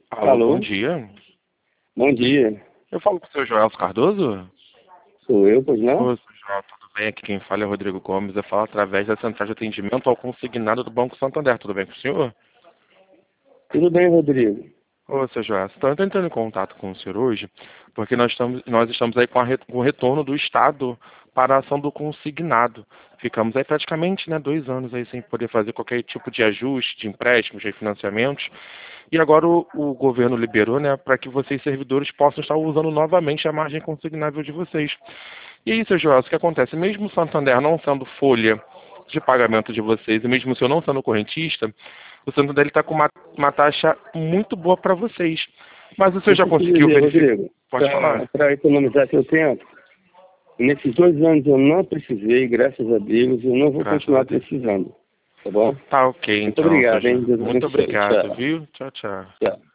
Alô, bom Alô, dia. bom dia. Eu falo com o seu Joel Cardoso? Sou eu, pois não? Ô, seu Joel, tudo bem? Aqui quem fala é Rodrigo Gomes. Eu falo através da central de atendimento ao consignado do Banco Santander. Tudo bem com o senhor? Tudo bem, Rodrigo? Ô, seu Joel, estou entrando em contato com o senhor hoje porque nós estamos aí com o retorno do Estado para a ação do consignado. Ficamos aí praticamente, né, 2 anos aí sem poder fazer qualquer tipo de ajuste, de empréstimos, de financiamentos. E agora o governo liberou, né, para que vocês, servidores, possam estar usando novamente a margem consignável de vocês. E aí, seu Joel, o que acontece? Mesmo o Santander não sendo folha de pagamento de vocês, e mesmo o senhor não sendo correntista, o Santander está com uma taxa muito boa para vocês. Mas o senhor já Deixa eu te conseguiu dizer, verificar? Rodrigo, Pode falar. para economizar seu tempo, nesses 2 anos eu não precisei, graças a Deus, eu não vou Graças a continuar Deus. precisando, tá bom? Tá ok, Muito então, seu obrigado, Joel. hein? Deus Muito abençoe. obrigado, Tchau. viu? Tchau, tchau. Tchau.